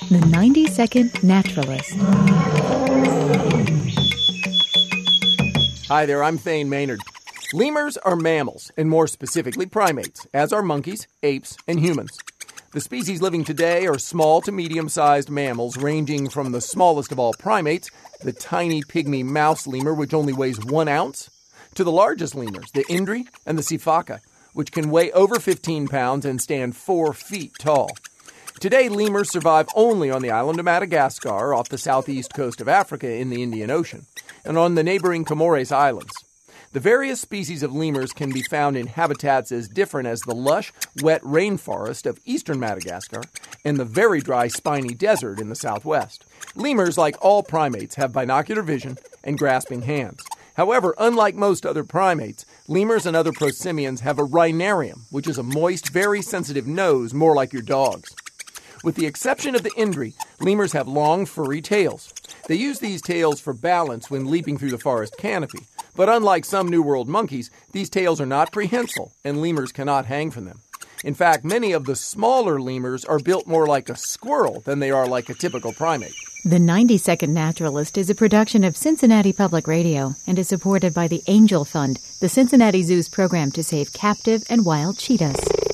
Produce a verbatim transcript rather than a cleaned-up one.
The ninety second Naturalist. Hi there, I'm Thane Maynard. Lemurs are mammals, and more specifically primates, as are monkeys, apes, and humans. The species living today are small to medium-sized mammals ranging from the smallest of all primates, the tiny pygmy mouse lemur, which only weighs one ounce, to the largest lemurs, the Indri and the Sifaka, which can weigh over fifteen pounds and stand four feet tall. Today, lemurs survive only on the island of Madagascar off the southeast coast of Africa in the Indian Ocean, and on the neighboring Comores Islands. The various species of lemurs can be found in habitats as different as the lush, wet rainforest of eastern Madagascar and the very dry, spiny desert in the southwest. Lemurs, like all primates, have binocular vision and grasping hands. However, unlike most other primates, lemurs and other prosimians have a rhinarium, which is a moist, very sensitive nose, more like your dog's. With the exception of the Indri, lemurs have long, furry tails. They use these tails for balance when leaping through the forest canopy. But unlike some New World monkeys, these tails are not prehensile, and lemurs cannot hang from them. In fact, many of the smaller lemurs are built more like a squirrel than they are like a typical primate. The ninety second Naturalist is a production of Cincinnati Public Radio and is supported by the Angel Fund, the Cincinnati Zoo's program to save captive and wild cheetahs.